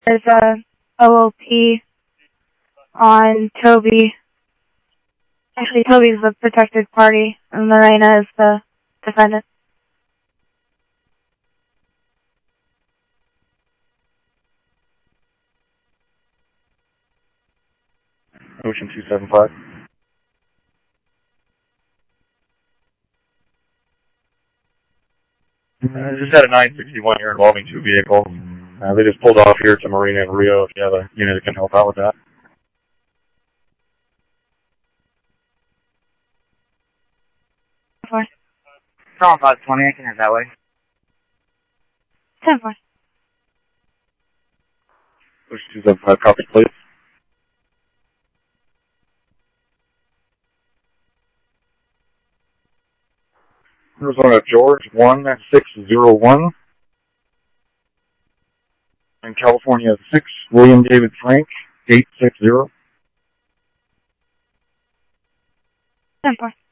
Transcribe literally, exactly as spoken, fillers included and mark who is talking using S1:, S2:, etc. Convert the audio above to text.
S1: There's a O O P on Toby. Actually, Toby's the protected party, and Lorena is the defendant.
S2: Ocean two seven five. Uh, just had a nine sixty-one here involving two vehicles. Uh, they just pulled off here to Marina and Rio. If you have a unit that can help out with that.
S1: Four.
S3: Call five twenty, I can head that way.
S1: Ten four.
S2: Ocean two seven five, copy, please. Arizona George one six zero one. And California six, William David Frank eight six zero.
S1: Ten four.